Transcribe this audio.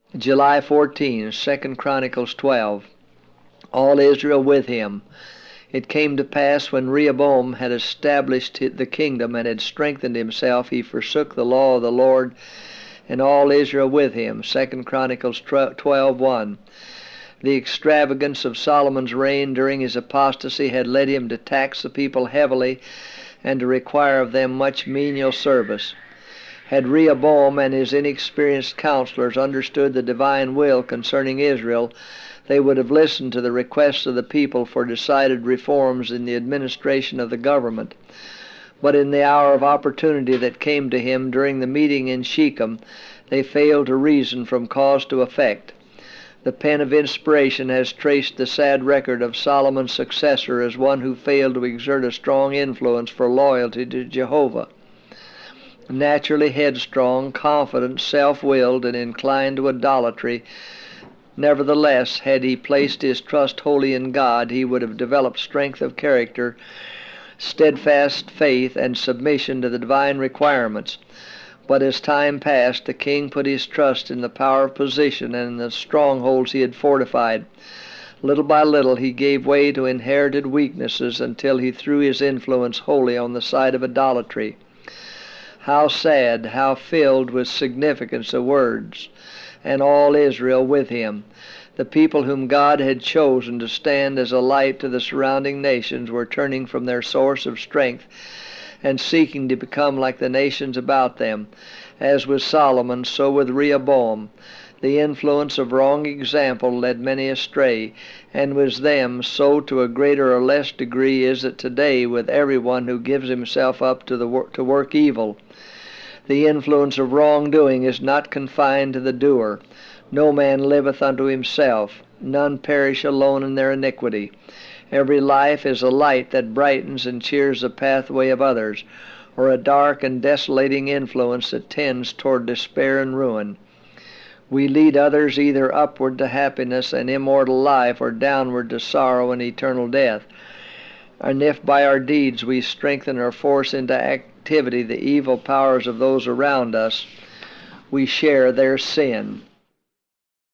July 14, 2 Chronicles 12. All Israel with him. It came to pass, when Rehoboam had established the kingdom and had strengthened himself, he forsook the law of the Lord, and all Israel with him. 2 Chronicles 12:1. The extravagance of Solomon's reign during his apostasy had led him to tax the people heavily and to require of them much menial service. Had Rehoboam and his inexperienced counselors understood the divine will concerning Israel, they would have listened to the requests of the people for decided reforms in the administration of the government. But in the hour of opportunity that came to him during the meeting in Shechem, they failed to reason from cause to effect. The pen of inspiration has traced the sad record of Solomon's successor as one who failed to exert a strong influence for loyalty to Jehovah. Naturally headstrong, confident, self-willed, and inclined to idolatry, nevertheless, had he placed his trust wholly in God, he would have developed strength of character, steadfast faith, and submission to the divine requirements. But as time passed, the king put his trust in the power of position and in the strongholds he had fortified. Little by little he gave way to inherited weaknesses until he threw his influence wholly on the side of idolatry. How sad, how filled with significance the words, "and all Israel with him." The people whom God had chosen to stand as a light to the surrounding nations were turning from their source of strength and seeking to become like the nations about them. As with Solomon, so with Rehoboam. The influence of wrong example led many astray, and with them, so to a greater or less degree is it today with everyone who gives himself up to work evil. The influence of wrongdoing is not confined to the doer. No man liveth unto himself. None perish alone in their iniquity. Every life is a light that brightens and cheers the pathway of others, or a dark and desolating influence that tends toward despair and ruin. We lead others either upward to happiness and immortal life, or downward to sorrow and eternal death. And if by our deeds we strengthen or force into activity the evil powers of those around us, we share their sin.